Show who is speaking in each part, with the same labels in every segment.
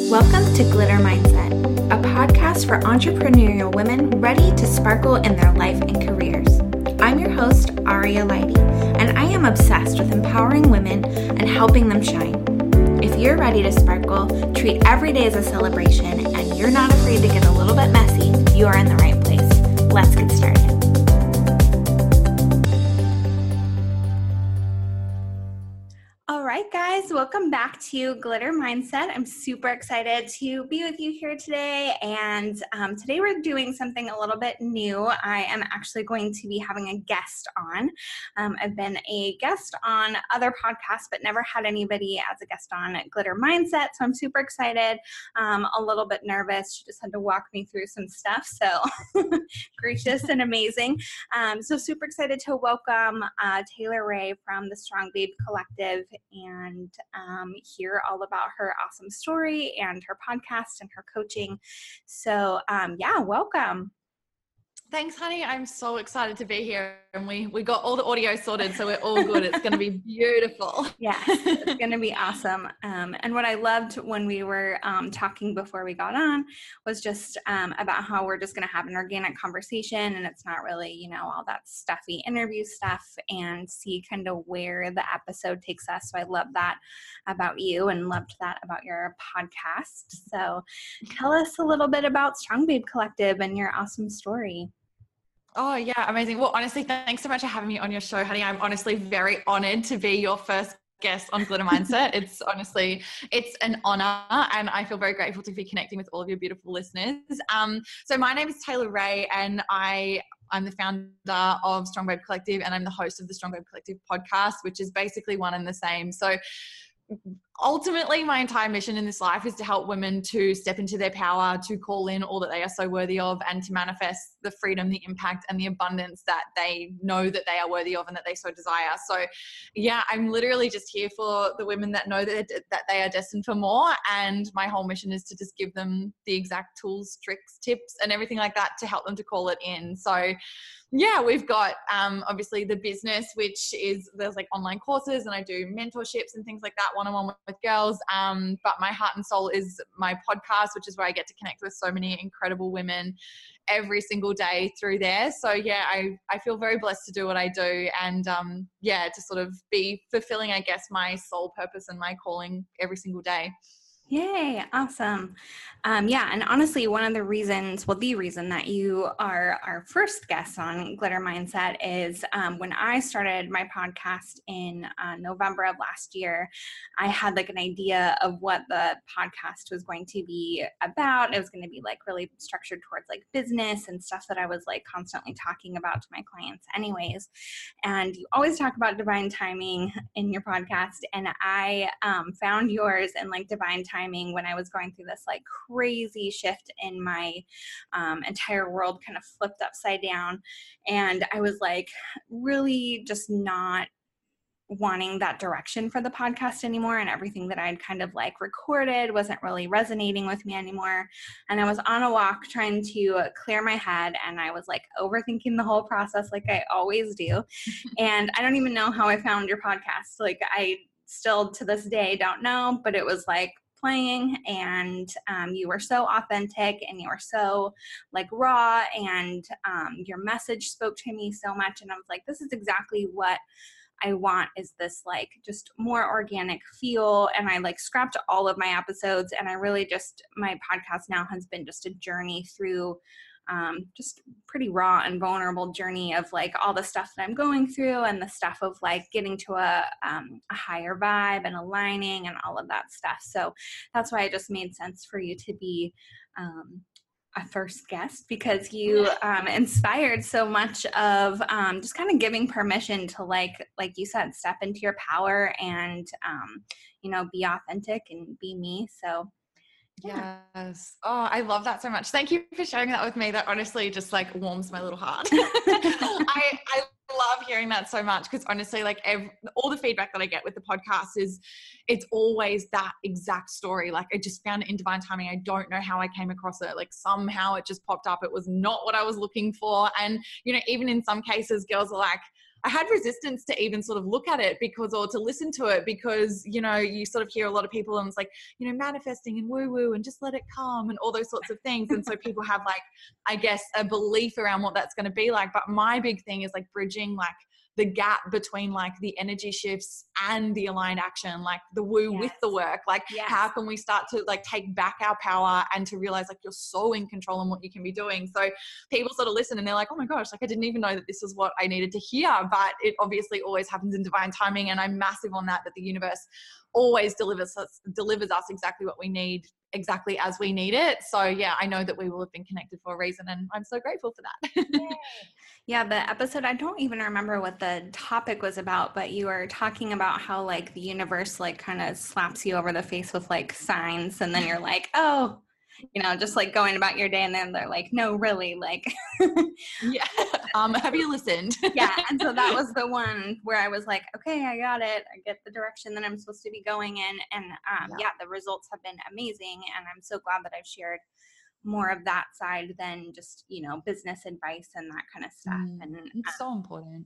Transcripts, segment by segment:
Speaker 1: Welcome to Glitter Mindset, a podcast for entrepreneurial women ready to sparkle in their life and careers. I'm your host, Aria Leidy, and I am obsessed with empowering women and helping them shine. If you're ready to sparkle, treat every day as a celebration, and you're not afraid to get a little bit messy, you are in the right place. Let's get started. All right, guys, welcome back to Glitter Mindset. I'm super excited to be with you here today. And today we're doing something a little bit new. I am actually going to be having a guest on. I've been a guest on other podcasts, but never had anybody as a guest on Glitter Mindset. So I'm super excited, a little bit nervous. She just had to walk me through some stuff. So gracious and amazing. So super excited to welcome Taylor Ray from the Strong Babe Collective and hear all about her awesome story and her podcast and her coaching. So welcome.
Speaker 2: Thanks, honey. I'm so excited to be here. And we got all the audio sorted, so we're all good. It's going to be beautiful.
Speaker 1: Yes, it's going to be awesome. And what I loved when we were talking before we got on was just about how we're just going to have an organic conversation, and it's not really, all that stuffy interview stuff, and see kind of where the episode takes us. So I love that about you and loved that about your podcast. So tell us a little bit about Strong Babe Collective and your awesome story.
Speaker 2: Oh, yeah. Amazing. Well, honestly, thanks so much for having me on your show, honey. I'm honestly very honored to be your first guest on Glitter Mindset. It's an honor, and I feel very grateful to be connecting with all of your beautiful listeners. So my name is Taylor Ray, and I'm the founder of Strong Babe Collective, and I'm the host of the Strong Babe Collective podcast, which is basically one and the same. So ultimately, my entire mission in this life is to help women to step into their power, to call in all that they are so worthy of, and to manifest the freedom, the impact, and the abundance that they know that they are worthy of and that they so desire. So yeah, I'm literally just here for the women that know that they are destined for more. And my whole mission is to just give them the exact tools, tricks, tips, and everything like that to help them to call it in. So yeah, we've got obviously the business, which is there's like online courses, and I do mentorships and things like that one-on-one with girls. But my heart and soul is my podcast, which is where I get to connect with so many incredible women every single day through there. So yeah, I feel very blessed to do what I do, and to sort of be fulfilling, I guess, my soul purpose and my calling every single day.
Speaker 1: Yay. Awesome. And honestly, the reason that you are our first guest on Glitter Mindset is when I started my podcast in November of last year, I had like an idea of what the podcast was going to be about. It was going to be like really structured towards like business and stuff that I was like constantly talking about to my clients anyways. And you always talk about divine timing in your podcast. And I found yours in like divine timing when I was going through this like crazy shift in my entire world, kind of flipped upside down. And I was like really just not wanting that direction for the podcast anymore, and everything that I'd kind of like recorded wasn't really resonating with me anymore. And I was on a walk trying to clear my head, and I was like overthinking the whole process like I always do. And I don't even know how I found your podcast. Like I still to this day don't know, but it was like playing, and you were so authentic, and you were so like raw, and your message spoke to me so much. And I was like, this is exactly what I want, is this like just more organic feel. And I like scrapped all of my episodes, and I really just, my podcast now has been just a journey through just pretty raw and vulnerable journey of like all the stuff that I'm going through, and the stuff of like getting to a higher vibe and aligning and all of that stuff. So that's why it just made sense for you to be a first guest, because you inspired so much of just kind of giving permission to like you said, step into your power and be authentic and be me. So yeah.
Speaker 2: Yes. Oh, I love that so much. Thank you for sharing that with me. That honestly just like warms my little heart. I love hearing that so much, because honestly, like all the feedback that I get with the podcast is it's always that exact story. Like I just found it in divine timing. I don't know how I came across it. Like somehow it just popped up. It was not what I was looking for. And, even in some cases, girls are like, I had resistance to even sort of look at it or to listen to it because, you know, you sort of hear a lot of people and it's like, you know, manifesting and woo woo and just let it come and all those sorts of things. And so people have like, I guess, a belief around what that's going to be like. But my big thing is like bridging like the gap between like the energy shifts and the aligned action, like the woo with the work. Like how can we start to like take back our power and to realize like you're so in control on what you can be doing. So people sort of listen and they're like, oh my gosh, like I didn't even know that this is what I needed to hear, but it obviously always happens in divine timing. And I'm massive on that the universe always delivers us exactly what we need, exactly as we need it. So yeah, I know that we will have been connected for a reason and I'm so grateful for that.
Speaker 1: Yeah, the episode, I don't even remember what the topic was about, but you were talking about how like the universe like kind of slaps you over the face with like signs and then you're like, oh, you know, just like going about your day and then they're like, no, really, like.
Speaker 2: Yeah. Have you listened?
Speaker 1: Yeah. And so that was the one where I was like, okay, I got it. I get the direction that I'm supposed to be going in. And yeah, the results have been amazing. And I'm so glad that I've shared more of that side than just, you know, business advice and that kind of stuff. And
Speaker 2: it's so important.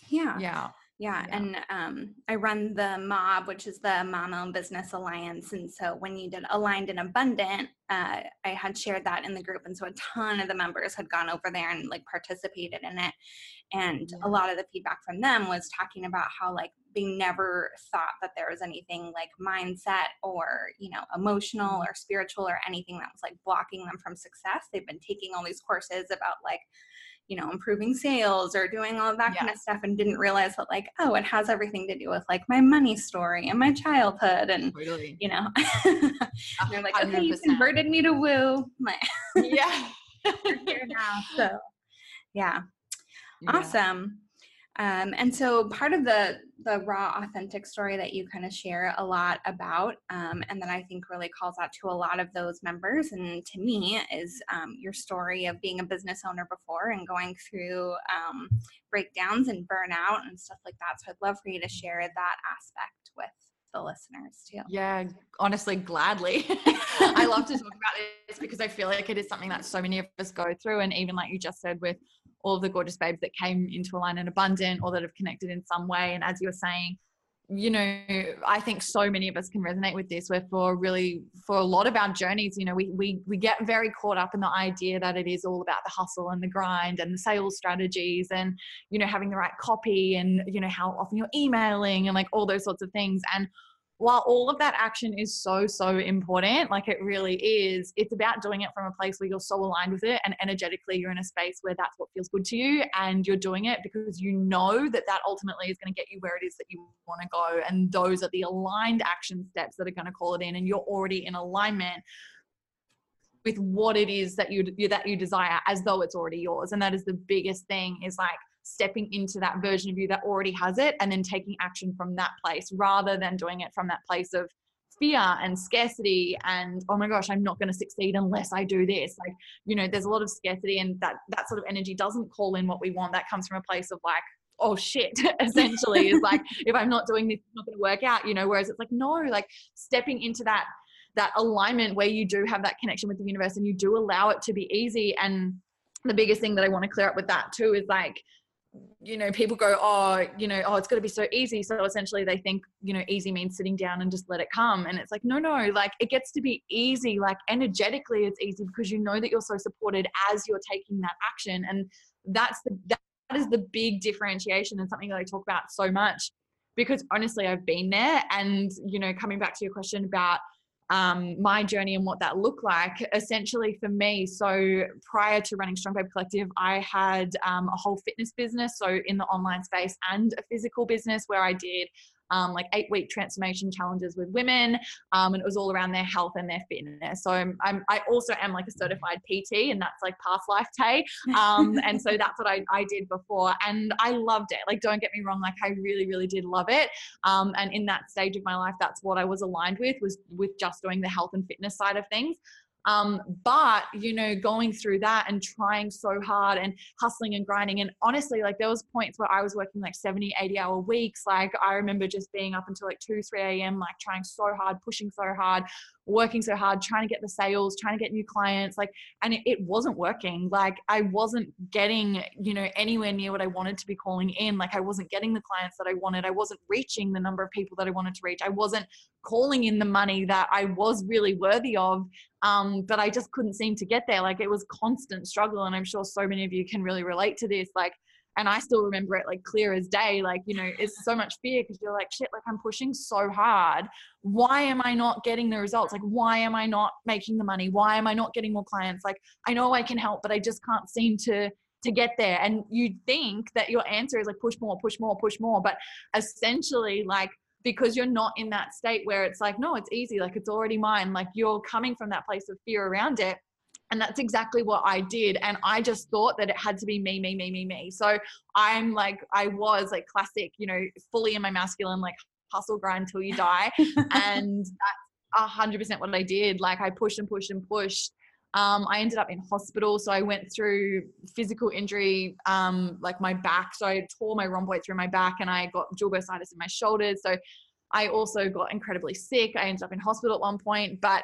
Speaker 1: Yeah. And I run the MOB, which is the Mom-Owned Business Alliance. And so when you did Aligned and Abundant, I had shared that in the group. And so a ton of the members had gone over there and like participated in it. And a lot of the feedback from them was talking about how like they never thought that there was anything like mindset or, you know, emotional or spiritual or anything that was like blocking them from success. They've been taking all these courses about like, you know, improving sales or doing all of that kind of stuff and didn't realize that like, oh, it has everything to do with like my money story and my childhood and, you know, they're like, 100%. Okay, you converted me to woo. Like,
Speaker 2: yeah.
Speaker 1: We're here now. So yeah. Awesome. And so part of the raw, authentic story that you kind of share a lot about, and that I think really calls out to a lot of those members and to me is your story of being a business owner before and going through breakdowns and burnout and stuff like that. So I'd love for you to share that aspect with the listeners too.
Speaker 2: Yeah, honestly, gladly. I love to talk about this because I feel like it is something that so many of us go through. And even like you just said, with all of the gorgeous babes that came into Aligned and Abundant or that have connected in some way. And as you were saying, you know, I think so many of us can resonate with this, where for a lot of our journeys, you know, we get very caught up in the idea that it is all about the hustle and the grind and the sales strategies and, you know, having the right copy and, you know, how often you're emailing and like all those sorts of things. And while all of that action is so, so important, like it really is, it's about doing it from a place where you're so aligned with it and energetically you're in a space where that's what feels good to you and you're doing it because you know that that ultimately is going to get you where it is that you want to go. And those are the aligned action steps that are going to call it in, and you're already in alignment with what it is that you desire as though it's already yours. And that is the biggest thing, is like stepping into that version of you that already has it and then taking action from that place rather than doing it from that place of fear and scarcity and, oh my gosh, I'm not going to succeed unless I do this. Like, you know, there's a lot of scarcity and that sort of energy doesn't call in what we want. That comes from a place of like, oh shit, essentially is like, if I'm not doing this, it's not going to work out, you know, whereas it's like, no, like stepping into that alignment where you do have that connection with the universe and you do allow it to be easy. And the biggest thing that I want to clear up with that too is like, you know, people go, oh, you know, oh, it's going to be so easy. So essentially they think, you know, easy means sitting down and just let it come. And it's like, no, like it gets to be easy. Like energetically it's easy because you know that you're so supported as you're taking that action. And that is the big differentiation and something that I talk about so much because honestly, I've been there. And, you know, coming back to your question about my journey and what that looked like, essentially for me, so prior to running Strong Babe Collective, I had a whole fitness business, so in the online space, and a physical business where I did like 8-week transformation challenges with women, and it was all around their health and their fitness. So I also am like a certified PT, and that's like past life Tay, and so that's what I did before, and I loved it. Like, don't get me wrong, like I really, really did love it, and in that stage of my life, that's what I was aligned with, was with just doing the health and fitness side of things. But, you know, going through that and trying so hard and hustling and grinding. And honestly, like there was points where I was working like 70, 80-hour weeks. Like I remember just being up until like 2, 3 a.m., like trying so hard, pushing so hard, working so hard, trying to get the sales, trying to get new clients, like, and it wasn't working. Like I wasn't getting, you know, anywhere near what I wanted to be calling in. Like I wasn't getting the clients that I wanted. I wasn't reaching the number of people that I wanted to reach. I wasn't calling in the money that I was really worthy of. But I just couldn't seem to get there. Like it was constant struggle. And I'm sure so many of you can really relate to this. Like, and I still remember it like clear as day. Like, you know, it's so much fear because you're like, shit, like I'm pushing so hard. Why am I not getting the results? Like, why am I not making the money? Why am I not getting more clients? Like, I know I can help, but I just can't seem to get there. And you think that your answer is like, push more, push more, push more. But essentially, like, because you're not in that state where it's like, no, it's easy. Like it's already mine. Like you're coming from that place of fear around it. And that's exactly what I did. And I just thought that it had to be me, me, me, me, me. So I'm like, I was like classic, you know, fully in my masculine, like hustle, grind till you die. And that's 100% what I did. Like I pushed and pushed and pushed. I ended up in hospital. So I went through physical injury, like my back. So I tore my rhomboid through my back and I got dual bursitis in my shoulders. So I also got incredibly sick. I ended up in hospital at one point, but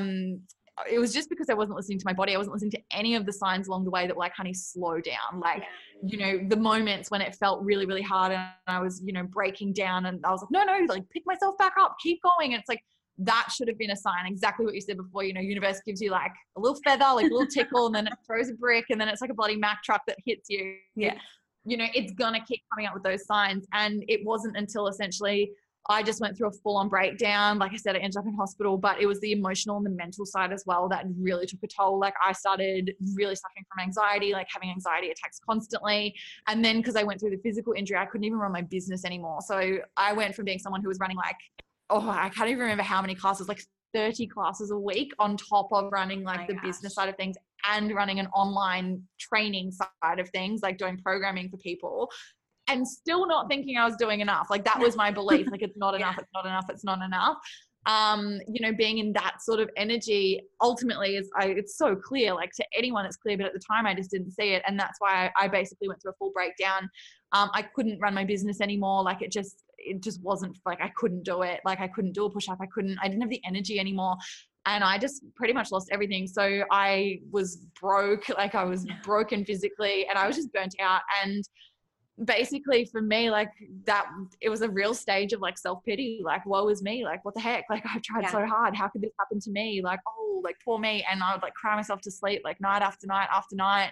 Speaker 2: it was just because I wasn't listening to my body. I wasn't listening to any of the signs along the way that were like, honey, slow down. Like, you know, the moments when it felt really, really hard and I was, you know, breaking down and I was like, no, like pick myself back up, keep going. And it's like, that should have been a sign. Exactly what you said before, you know, universe gives you like a little feather, like a little tickle, and then it throws a brick and then it's like a bloody Mack truck that hits you.
Speaker 1: Yeah.
Speaker 2: You know, it's going to keep coming up with those signs. And it wasn't until essentially I just went through a full-on breakdown. Like I said, I ended up in hospital, but it was the emotional and the mental side as well that really took a toll. Like I started really suffering from anxiety, like having anxiety attacks constantly. And then because I went through the physical injury, I couldn't even run my business anymore. So I went from being someone who was running like, I can't even remember how many classes, like 30 classes a week on top of running like the business side of things and running an online training side of things, like doing programming for people. And still not thinking I was doing enough. Like that was my belief. Like it's not enough, it's not enough, it's not enough. You know, being in that sort of energy ultimately it's so clear, like to anyone it's clear, but at the time I just didn't see it. And that's why I basically went through a full breakdown. I couldn't run my business anymore. Like it just wasn't, like I couldn't do it. Like I couldn't do a push-up. I didn't have the energy anymore. And I just pretty much lost everything. So I was broke, like I was broken physically and I was just burnt out. And basically for me, like that, it was a real stage of like self-pity, like woe is me, like what the heck, like I've tried so hard, how could this happen to me, like oh, like poor me. And I would like cry myself to sleep like night after night after night,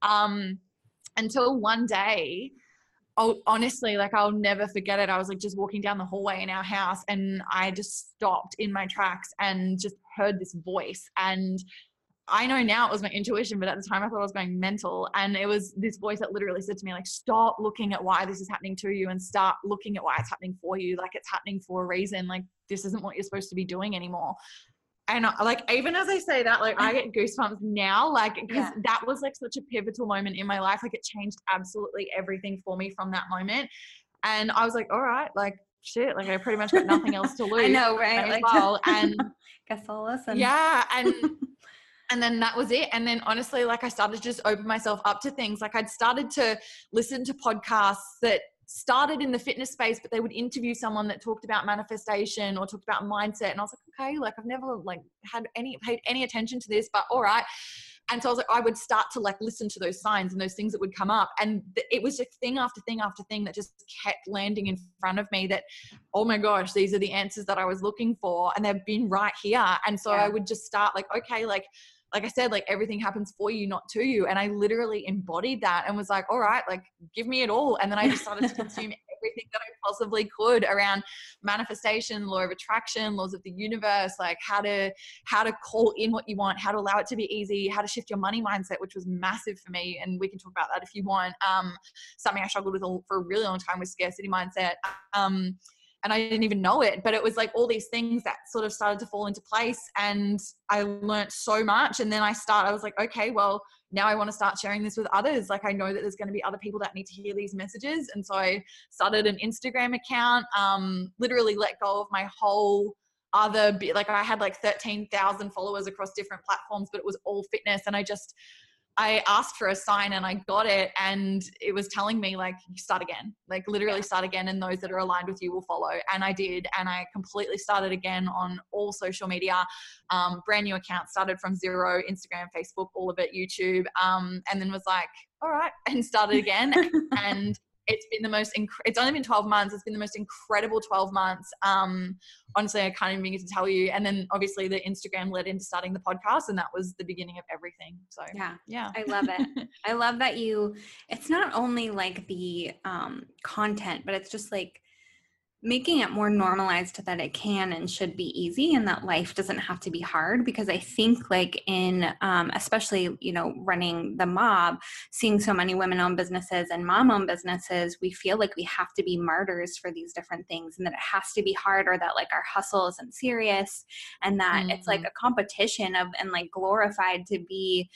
Speaker 2: until one day, honestly, like I'll never forget it. I was like just walking down the hallway in our house and I just stopped in my tracks and just heard this voice. And I know now it was my intuition, but at the time I thought I was going mental. And it was this voice that literally said to me, like, stop looking at why this is happening to you and start looking at why it's happening for you. Like it's happening for a reason. Like this isn't what you're supposed to be doing anymore. And like, even as I say that, like I get goosebumps now, like, because that was like such a pivotal moment in my life. Like it changed absolutely everything for me from that moment. And I was like, all right, like shit, like I pretty much got nothing else to lose.
Speaker 1: I know, right? Like,
Speaker 2: well. And
Speaker 1: guess I'll listen.
Speaker 2: Yeah. And then that was it. And then honestly, like I started to just open myself up to things. Like I'd started to listen to podcasts that started in the fitness space, but they would interview someone that talked about manifestation or talked about mindset. And I was like, okay, like I've never like paid any attention to this, but all right. And so I was like, I would start to like listen to those signs and those things that would come up. And it was just thing after thing after thing that just kept landing in front of me that, oh my gosh, these are the answers that I was looking for. And they've been right here. And so I would just start like, okay, like I said, like everything happens for you, not to you. And I literally embodied that and was like, all right, like give me it all. And then I just started to consume everything that I possibly could around manifestation, law of attraction, laws of the universe, like how to call in what you want, how to allow it to be easy, how to shift your money mindset, which was massive for me. And we can talk about that if you want. Something I struggled with for a really long time was scarcity mindset. And I didn't even know it, but it was like all these things that sort of started to fall into place and I learned so much. And then I was like, okay, well, now I want to start sharing this with others. Like I know that there's going to be other people that need to hear these messages. And so I started an Instagram account, literally let go of my whole other, like I had like 13,000 followers across different platforms, but it was all fitness. And I asked for a sign and I got it, and it was telling me like, start again, like literally start again, and those that are aligned with you will follow. And I did, and I completely started again on all social media, brand new account, started from zero, Instagram, Facebook, all of it, YouTube, and then was like, all right, and started again. And it's been it's only been 12 months. It's been the most incredible 12 months. Honestly, I can't even begin to tell you. And then obviously the Instagram led into starting the podcast, and that was the beginning of everything. So yeah.
Speaker 1: I love it. I love that it's not only like the content, but it's just like making it more normalized that it can and should be easy, and that life doesn't have to be hard. Because I think like in, especially, running the Mob, seeing so many women-owned businesses and mom-owned businesses, we feel like we have to be martyrs for these different things, and that it has to be hard, or that like our hustle isn't serious, and that it's like a competition and like glorified to be,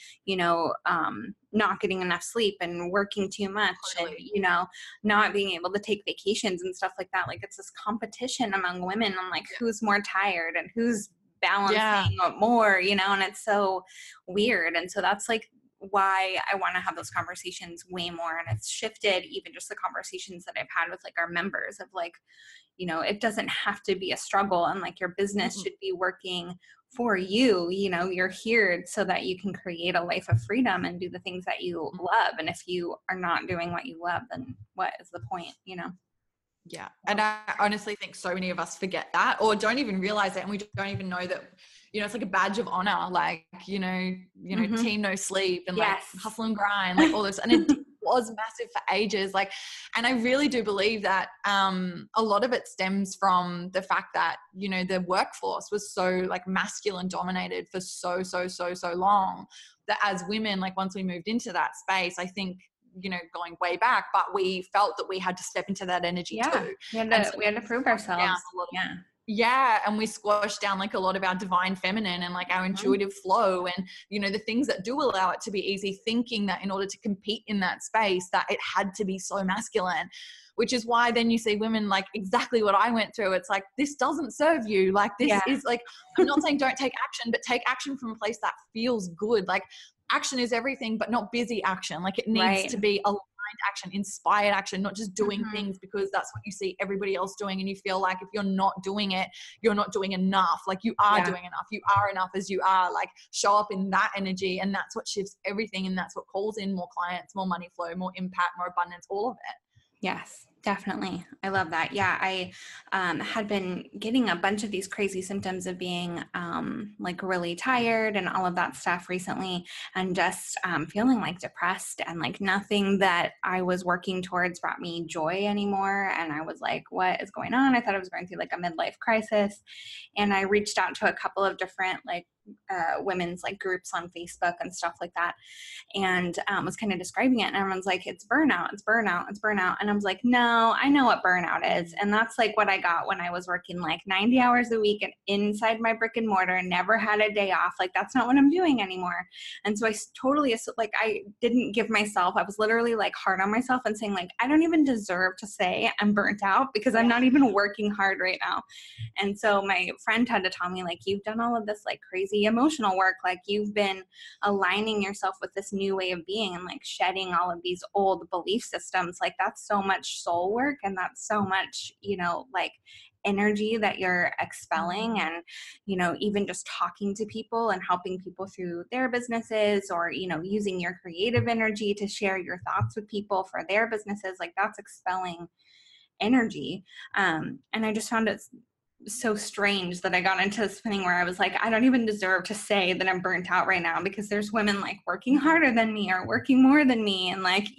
Speaker 1: not getting enough sleep and working too much,
Speaker 2: Totally.
Speaker 1: and not being able to take vacations and stuff like that. Like it's this competition among women on like who's more tired and who's balancing more, and it's so weird. And so that's like why I want to have those conversations way more. And it's shifted even just the conversations that I've had with like our members of like, it doesn't have to be a struggle, and like your business should be working for you. You're here so that you can create a life of freedom and do the things that you love. And if you are not doing what you love, then what is the point,
Speaker 2: Yeah. And I honestly think so many of us forget that, or don't even realize it. And we don't even know that, it's like a badge of honor, like, team no sleep, and like hustle and grind, like all this. And it was massive for ages. Like, and I really do believe that a lot of it stems from the fact that, the workforce was so like masculine dominated for so long, that as women, like once we moved into that space, I think, going way back, but we felt that we had to step into that energy too.
Speaker 1: We had to prove ourselves.
Speaker 2: And we squashed down like a lot of our divine feminine and like our intuitive flow, and the things that do allow it to be easy, thinking that in order to compete in that space that it had to be so masculine, which is why then you see women like exactly what I went through. It's like, this doesn't serve you. Like this is like, I'm not saying don't take action, but take action from a place that feels good. Like action is everything, but not busy action. Like it needs to be aligned action, inspired action, not just doing things because that's what you see everybody else doing. And you feel like if you're not doing it, you're not doing enough. Like you are doing enough. You are enough as you are. Like show up in that energy. And that's what shifts everything. And that's what calls in more clients, more money flow, more impact, more abundance, all of it.
Speaker 1: Yes, definitely. I love that. Yeah, I had been getting a bunch of these crazy symptoms of being like really tired and all of that stuff recently, and just feeling like depressed, and like nothing that I was working towards brought me joy anymore. And I was like, what is going on? I thought I was going through like a midlife crisis. And I reached out to a couple of different like women's like groups on Facebook and stuff like that, and was kind of describing it, and everyone's like, it's burnout. And I was like, no, I know what burnout is. And that's like what I got when I was working like 90 hours a week and inside my brick and mortar and never had a day off. Like that's not what I'm doing anymore. And so I totally, like, I didn't give myself, I was literally like hard on myself and saying like, I don't even deserve to say I'm burnt out because I'm not even working hard right now. And so my friend had to tell me like, you've done all of this like crazy emotional work, like you've been aligning yourself with this new way of being and like shedding all of these old belief systems. Like that's so much soul work, and that's so much, like energy that you're expelling. And even just talking to people and helping people through their businesses, or using your creative energy to share your thoughts with people for their businesses, like that's expelling energy. And I just found it so strange that I got into this thing where I was like, I don't even deserve to say that I'm burnt out right now, because there's women like working harder than me or working more than me. And like,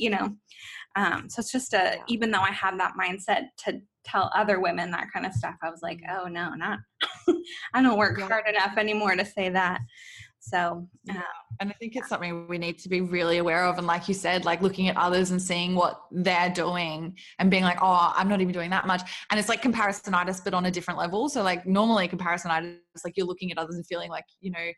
Speaker 1: so it's just even though I had that mindset to tell other women that kind of stuff, I was like, oh no, not, I don't work hard enough anymore to say that. So,
Speaker 2: and I think it's something we need to be really aware of. And like you said, like looking at others and seeing what they're doing and being like, oh, I'm not even doing that much. And it's like comparisonitis, but on a different level. So like normally comparisonitis, like you're looking at others and feeling like,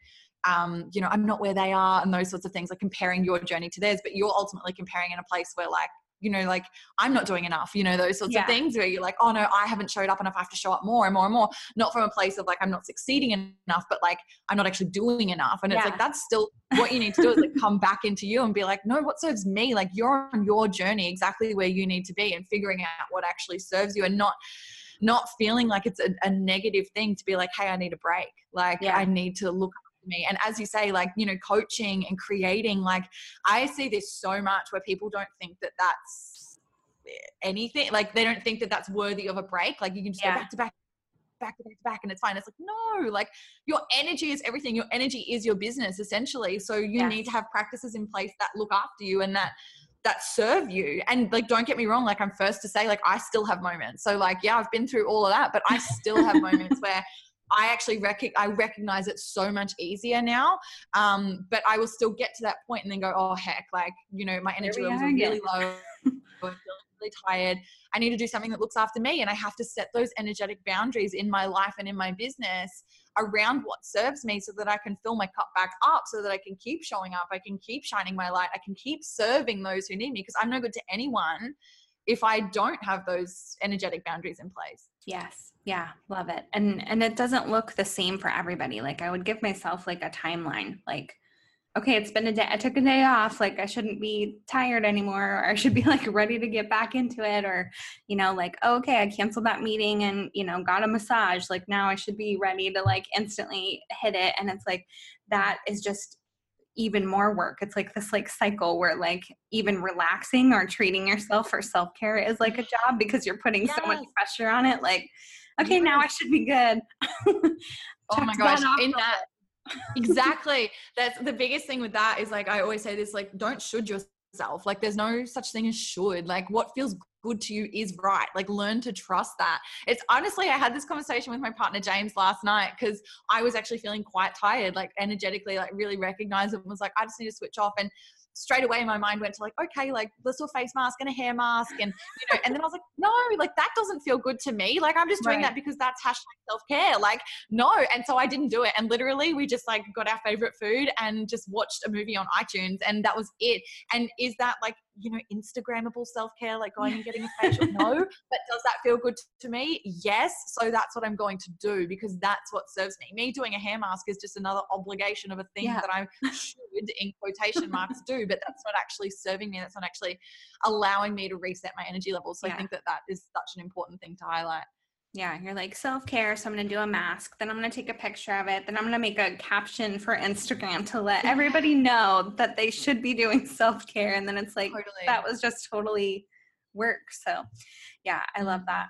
Speaker 2: I'm not where they are and those sorts of things, like comparing your journey to theirs, but you're ultimately comparing in a place where like, you know, like I'm not doing enough, you know, those sorts of things where you're like, oh no, I haven't showed up enough. I have to show up more and more and more. Not from a place of like, I'm not succeeding enough, but like, I'm not actually doing enough. And it's like, that's still what you need to do is like come back into you and be like, no, what serves me? Like you're on your journey exactly where you need to be and figuring out what actually serves you, and not feeling like it's a negative thing to be like, hey, I need a break. Like I need to look after me. And as you say, like, you know, coaching and creating, like I see this so much where people don't think that that's anything. Like they don't think that that's worthy of a break. Like you can just go back to back and it's fine. It's like, no, like your energy is everything. Your energy is your business essentially. So you need to have practices in place that look after you and that serve you. And like, don't get me wrong, like I'm first to say, like I still have moments. So like, yeah, I've been through all of that, but I still have moments where I actually recognize it so much easier now. But I will still get to that point and then go, oh heck, like, you know, my energy levels are really low. I'm feeling really tired. I need to do something that looks after me. And I have to set those energetic boundaries in my life and in my business around what serves me so that I can fill my cup back up, so that I can keep showing up. I can keep shining my light. I can keep serving those who need me, because I'm no good to anyone if I don't have those energetic boundaries in place.
Speaker 1: Yes. Yeah. Love it. And it doesn't look the same for everybody. Like I would give myself like a timeline, like, okay, it's been a day. I took a day off. Like I shouldn't be tired anymore, or I should be like ready to get back into it. Or, you know, like, oh, okay, I canceled that meeting and, you know, got a massage. Like now I should be ready to like instantly hit it. And it's like, that is just even more work. It's like this like cycle where like even relaxing or treating yourself for self-care is like a job, because you're putting so much pressure on it. Like, okay, now I should be good.
Speaker 2: Oh my gosh. Exactly. That's the biggest thing with that is like, I always say this, like, don't should yourself. Like there's no such thing as should. Like what feels good to you is right. Like learn to trust that. It's honestly, I had this conversation with my partner James last night because I was actually feeling quite tired, like energetically, like really recognized it and was like, I just need to switch off. And straight away my mind went to like, okay, like let's do a face mask and a hair mask. And, you know, and then I was like, no, like that doesn't feel good to me. Like I'm just doing that because that's #self-care. Like, no. And so I didn't do it. And literally we just like got our favorite food and just watched a movie on iTunes, and that was it. And is that like, you know, Instagrammable self-care, like going and getting a facial? No. But does that feel good to me? Yes. So that's what I'm going to do, because that's what serves me. Me doing a hair mask is just another obligation of a thing that I should, in quotation marks, do, but that's not actually serving me. That's not actually allowing me to reset my energy levels. So I think that is such an important thing to highlight.
Speaker 1: Yeah, you're like self-care, so I'm going to do a mask, then I'm going to take a picture of it, then I'm going to make a caption for Instagram to let everybody know that they should be doing self-care, and then it's like, that was just totally work. So yeah, I love that.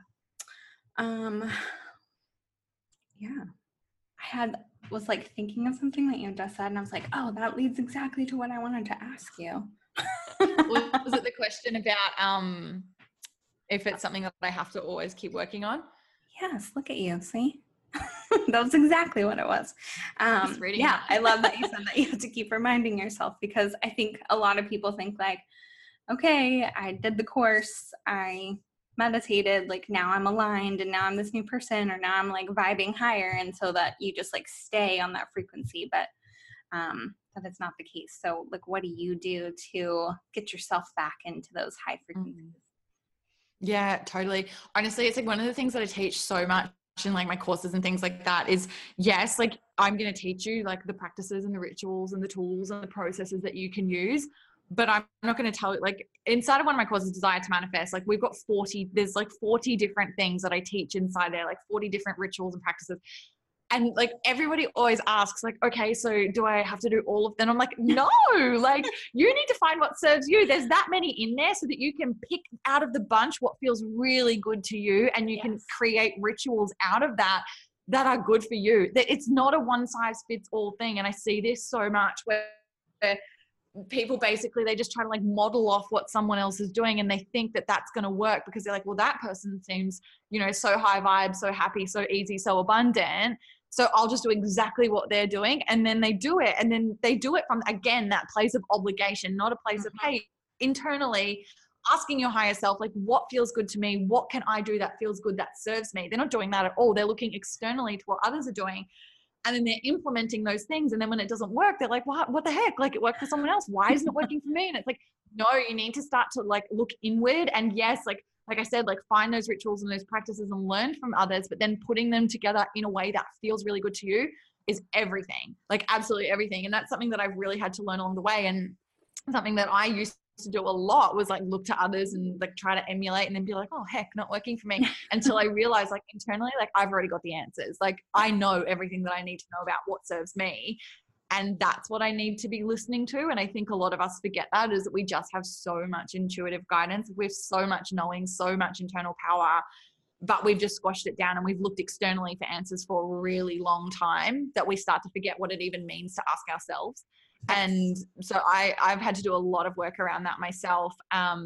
Speaker 1: Yeah, was like thinking of something that you just said, and I was like, oh, that leads exactly to what I wanted to ask you.
Speaker 2: Was it the question about if it's something that I have to always keep working on?
Speaker 1: Yes, look at you, see? That was exactly what it was. Yeah, I love that you said that you have to keep reminding yourself, because I think a lot of people think like, okay, I did the course, I meditated, like now I'm aligned and now I'm this new person, or now I'm like vibing higher, and so that you just like stay on that frequency, but that is not the case. So like, what do you do to get yourself back into those high frequencies?
Speaker 2: Yeah, totally. Honestly, it's like one of the things that I teach so much in like my courses and things like that is, yes, like I'm going to teach you like the practices and the rituals and the tools and the processes that you can use, but I'm not going to tell you, like inside of one of my courses, Desire to Manifest, like we've got there's like 40 different things that I teach inside there, like 40 different rituals and practices. And like everybody always asks like, okay, so do I have to do all of them? I'm like, no, like you need to find what serves you. There's that many in there so that you can pick out of the bunch what feels really good to you, and you can create rituals out of that are good for you. That it's not a one size fits all thing. And I see this so much where people basically, they just try to like model off what someone else is doing, and they think that that's going to work because they're like, well, that person seems, you know, so high vibe, so happy, so easy, so abundant. So I'll just do exactly what they're doing. And then they do it. And then they do it from, again, that place of obligation, not a place of, hey, internally asking your higher self, like, what feels good to me? What can I do that feels good, that serves me? They're not doing that at all. They're looking externally to what others are doing. and then they're implementing those things. And then when it doesn't work, they're like, what the heck? Like, it worked for someone else. Why isn't it working for me? And it's like, no, you need to start to like look inward. And yes, like I said, like find those rituals and those practices and learn from others, but then putting them together in a way that feels really good to you is everything, like absolutely everything. And that's something that I've really had to learn along the way. And something that I used to do a lot was like look to others and like try to emulate, and then be like, oh heck, not working for me, until I realized like internally, like I've already got the answers. Like I know everything that I need to know about what serves me. And that's what I need to be listening to. And I think a lot of us forget that, is that we just have so much intuitive guidance. We have so much knowing, so much internal power, but we've just squashed it down and we've looked externally for answers for a really long time, that we start to forget what it even means to ask ourselves. And so I've had to do a lot of work around that myself.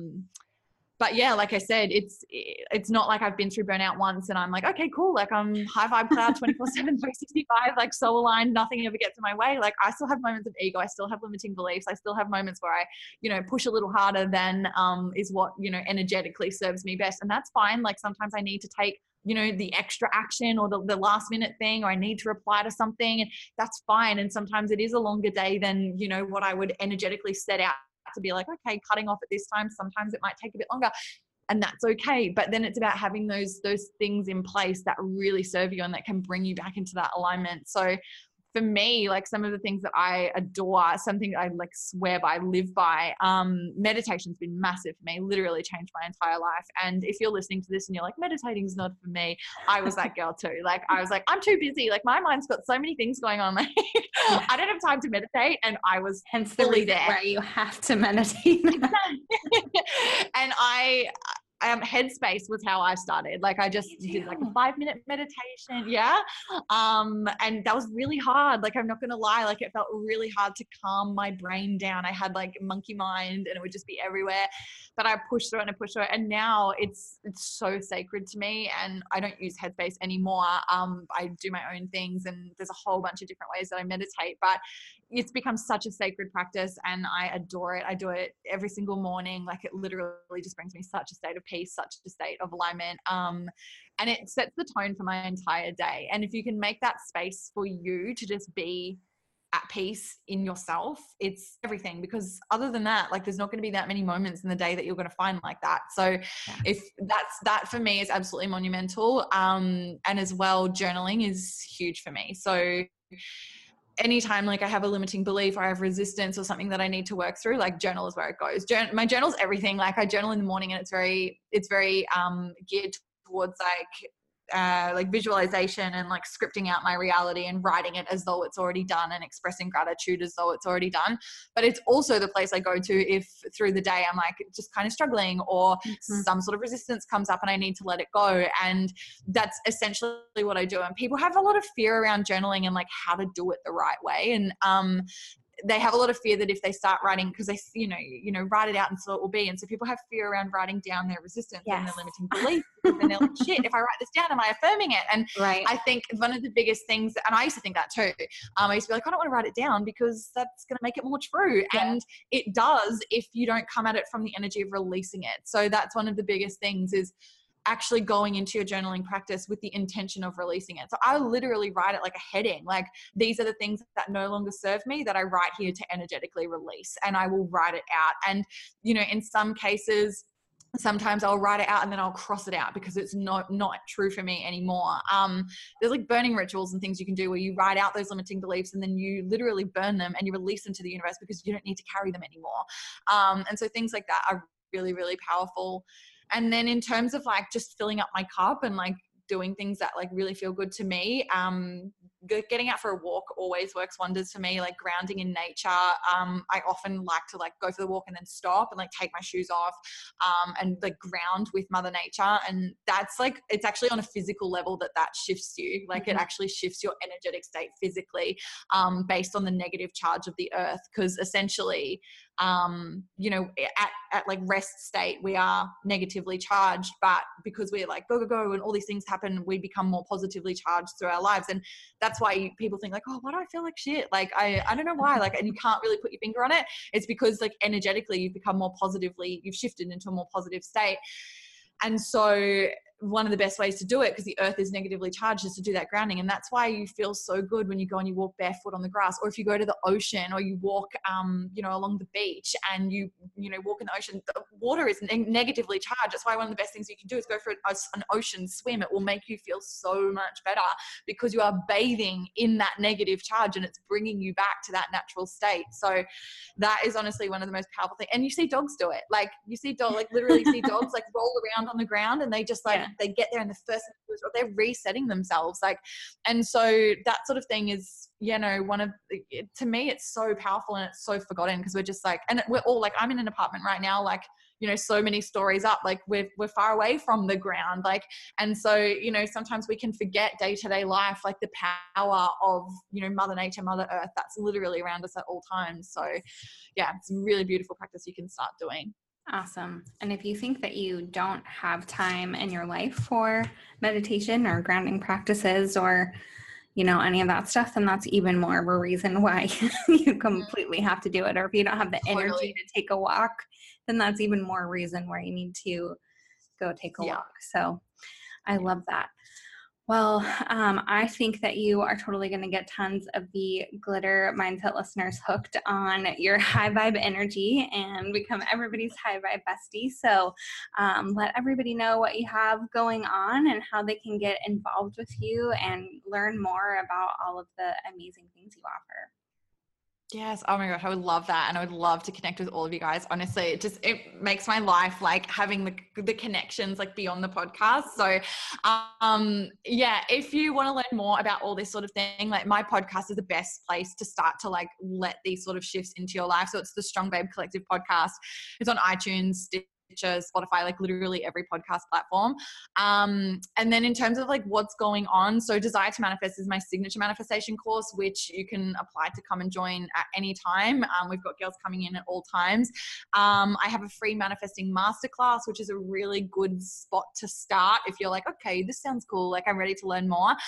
Speaker 2: But yeah, like I said, it's not like I've been through burnout once and I'm like, okay, cool. Like I'm high vibe cloud 24/7, 365, like so aligned, nothing ever gets in my way. Like I still have moments of ego. I still have limiting beliefs. I still have moments where I, push a little harder than is what, energetically serves me best. And that's fine. Like sometimes I need to take, the extra action or the last minute thing, or I need to reply to something, and that's fine. And sometimes it is a longer day than, what I would energetically set out to be like, okay, cutting off at this time. Sometimes it might take a bit longer, and that's okay. But then it's about having those things in place that really serve you and that can bring you back into that alignment. So for me, like some of the things that I adore, something I like swear by, live by, meditation's been massive for me, literally changed my entire life. And if you're listening to this and you're like, meditating's not for me, I was that girl too. Like I was like, I'm too busy. Like my mind's got so many things going on. Like I don't have time to meditate. And I was
Speaker 1: hence
Speaker 2: fully
Speaker 1: the
Speaker 2: there.
Speaker 1: where you have to meditate.
Speaker 2: And Headspace was how I started. Like I just did like a 5-minute meditation. Yeah. And that was really hard. Like, I'm not going to lie. Like it felt really hard to calm my brain down. I had like monkey mind and it would just be everywhere, but I pushed through it and I pushed through it. And now it's so sacred to me, and I don't use Headspace anymore. I do my own things, and there's a whole bunch of different ways that I meditate, but it's become such a sacred practice and I adore it. I do it every single morning. Like it literally just brings me such a state of peace, such a state of alignment. And it sets the tone for my entire day. And if you can make that space for you to just be at peace in yourself, it's everything. Because other than that, like there's not going to be that many moments in the day that you're going to find like that. So if that for me is absolutely monumental. And as well, journaling is huge for me. So anytime like I have a limiting belief or I have resistance or something that I need to work through, like journal is where it goes. My journal's everything. Like I journal in the morning, and it's very geared towards like visualization and like scripting out my reality and writing it as though it's already done and expressing gratitude as though it's already done. But it's also the place I go to if through the day I'm like just kind of struggling, or some sort of resistance comes up and I need to let it go. And that's essentially what I do. And people have a lot of fear around journaling and like how to do it the right way. And they have a lot of fear that if they start writing, because they, write it out and so it will be. And so people have fear around writing down their resistance and their limiting beliefs. And they're like, shit, if I write this down, am I affirming it? And I think one of the biggest things, and I used to think that too, I used to be like, I don't want to write it down because that's going to make it more true. Yeah. And it does if you don't come at it from the energy of releasing it. So that's one of the biggest things, is actually going into your journaling practice with the intention of releasing it. So I literally write it like a heading, like these are the things that no longer serve me that I write here to energetically release, and I will write it out. And, in some cases, sometimes I'll write it out and then I'll cross it out because it's not true for me anymore. There's like burning rituals and things you can do where you write out those limiting beliefs and then you literally burn them and you release them to the universe because you don't need to carry them anymore. And so things like that are really, really powerful. And then in terms of like just filling up my cup and like doing things that like really feel good to me, getting out for a walk always works wonders for me. Like grounding in nature, I often like to like go for the walk and then stop and like take my shoes off, and like ground with Mother Nature. And that's like, it's actually on a physical level that shifts you. Like it actually shifts your energetic state physically, based on the negative charge of the earth. Because essentially, at like rest state, we are negatively charged, but because we're like go and all these things happen, we become more positively charged through our lives. And that's why people think like, oh, why do I feel like shit? Like I don't know why, like, and you can't really put your finger on it. It's because like energetically you've become more positively, you've shifted into a more positive state. And so one of the best ways to do it, because the earth is negatively charged, is to do that grounding. And that's why you feel so good when you go and you walk barefoot on the grass, or if you go to the ocean, or you walk, along the beach, and you walk in the ocean. The water is negatively charged. That's why one of the best things you can do is go for an ocean swim. It will make you feel so much better, because you are bathing in that negative charge, and it's bringing you back to that natural state. So that is honestly one of the most powerful things. And you see dogs do it. Like you see literally see dogs like roll around on the ground, and they just they get there, and the first thing they do is they're resetting themselves. And so that sort of thing is, to me, it's so powerful, and it's so forgotten, because we're just and we're all I'm in an apartment right now, so many stories up, we're far away from the ground, and so, sometimes we can forget day-to-day life, the power of, Mother Nature, Mother Earth, that's literally around us at all times. So yeah, it's a really beautiful practice you can start doing.
Speaker 1: Awesome. And if you think that you don't have time in your life for meditation or grounding practices or, any of that stuff, then that's even more of a reason why you completely have to do it. Or if you don't have the energy to take a walk, then that's even more reason why you need to go take a walk. So I love that. Well, I think that you are totally going to get tons of the Glitter Mindset listeners hooked on your high vibe energy and become everybody's high vibe bestie. So let everybody know what you have going on and how they can get involved with you and learn more about all of the amazing things you offer.
Speaker 2: Yes. Oh my gosh. I would love that. And I would love to connect with all of you guys. Honestly, it makes my life having the connections beyond the podcast. So, if you want to learn more about all this sort of thing, my podcast is the best place to start to let these sort of shifts into your life. So it's the Strong Babe Collective podcast. It's on iTunes, Stitcher, Spotify, literally every podcast platform. And then in terms of what's going on, so Desire to Manifest is my signature manifestation course, which you can apply to come and join at any time. We've got girls coming in at all times. I have a free manifesting masterclass, which is a really good spot to start if you're okay, this sounds cool, I'm ready to learn more.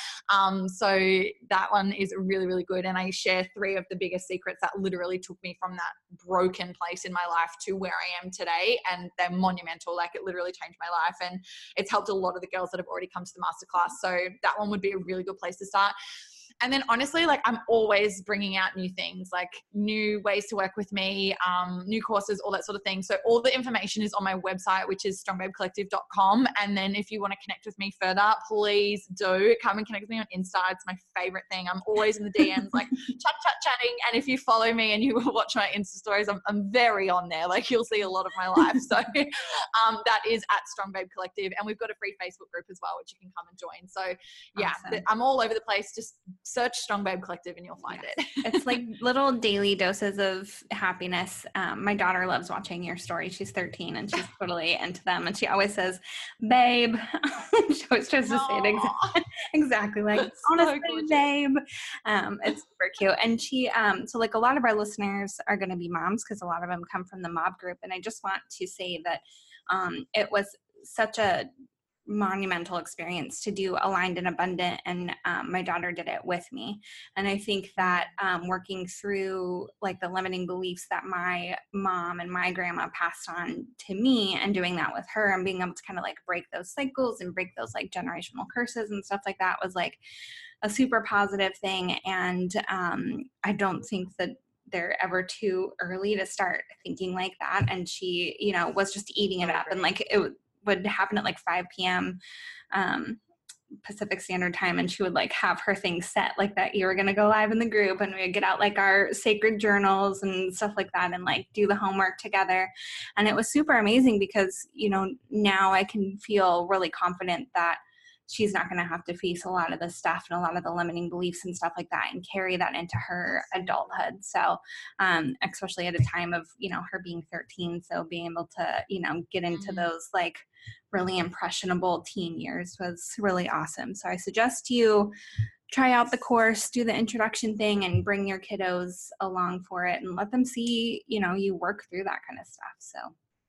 Speaker 2: So that one is really, really good. And I share 3 of the biggest secrets that literally took me from that broken place in my life to where I am today. And they're monumental. It literally changed my life, and it's helped a lot of the girls that have already come to the masterclass. So that one would be a really good place to start. And then honestly, I'm always bringing out new things, new ways to work with me, new courses, all that sort of thing. So all the information is on my website, which is strongbabecollective.com. And then if you want to connect with me further, please do come and connect with me on Insta. It's my favorite thing. I'm always in the DMs, chatting. And if you follow me and you watch my Insta stories, I'm very on there. You'll see a lot of my life. So that is at Strong Babe Collective. And we've got a free Facebook group as well, which you can come and join. So yeah, awesome. I'm all over the place. Just search Strong Babe Collective and you'll find it.
Speaker 1: It's little daily doses of happiness. My daughter loves watching your stories. She's 13 and she's totally into them. And she always says, babe. She always tries to say it exactly honestly, so babe. It's super cute. And she, so a lot of our listeners are going to be moms because a lot of them come from the mob group. And I just want to say that it was such a monumental experience to do Aligned and Abundant, and my daughter did it with me. And I think that working through the limiting beliefs that my mom and my grandma passed on to me, and doing that with her and being able to kind of break those cycles and break those generational curses and stuff like that was a super positive thing. And I don't think that they're ever too early to start thinking like that. And she, was just eating it up, and it would happen at 5 p.m. Pacific Standard Time, and she would have her thing set that you were going to go live in the group, and we would get out our sacred journals and stuff like that, and do the homework together. And it was super amazing because now I can feel really confident that she's not going to have to face a lot of the stuff and a lot of the limiting beliefs and stuff like that and carry that into her adulthood. So, especially at a time of, her being 13. So being able to, get into those really impressionable teen years was really awesome. So I suggest you try out the course, do the introduction thing, and bring your kiddos along for it and let them see, you work through that kind of stuff. So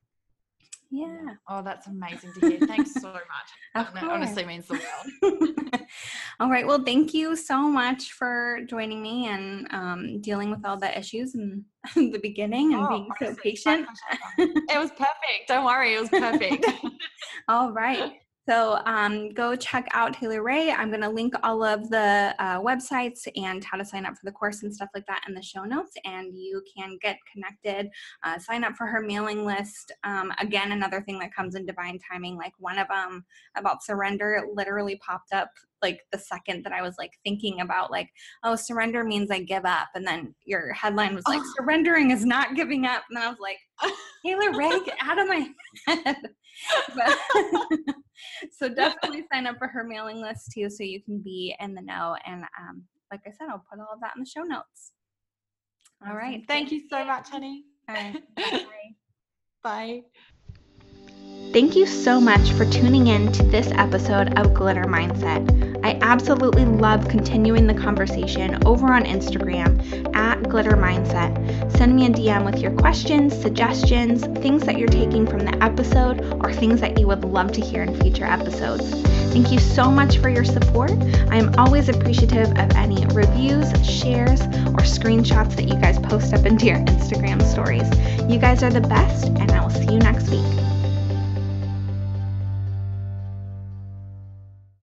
Speaker 1: yeah.
Speaker 2: Oh, that's amazing to hear. Thanks so much. That honestly means the world.
Speaker 1: All right. Well, thank you so much for joining me and dealing with all the issues in the beginning and being so patient.
Speaker 2: It was perfect. Don't worry. It was perfect.
Speaker 1: All right. So go check out Taylor Ray. I'm going to link all of the websites and how to sign up for the course and stuff like that in the show notes, and you can get connected, sign up for her mailing list. Again, another thing that comes in divine timing, like one of them about surrender, it literally popped up like the second that I was like thinking about like, oh, surrender means I give up. And then your headline was like, surrendering is not giving up. And I was like, Taylor Ray, get out of my head. But, so definitely sign up for her mailing list too, so you can be in the know. And like I said, I'll put all of that in the show notes. All right.
Speaker 2: Thank you so much, honey.
Speaker 1: All right. Bye.
Speaker 2: Bye.
Speaker 1: Thank you so much for tuning in to this episode of Glitter Mindset. I absolutely love continuing the conversation over on Instagram at Glitter Mindset. Send me a DM with your questions, suggestions, things that you're taking from the episode, or things that you would love to hear in future episodes. Thank you so much for your support. I am always appreciative of any reviews, shares, or screenshots that you guys post up into your Instagram stories. You guys are the best, and I will see you next week.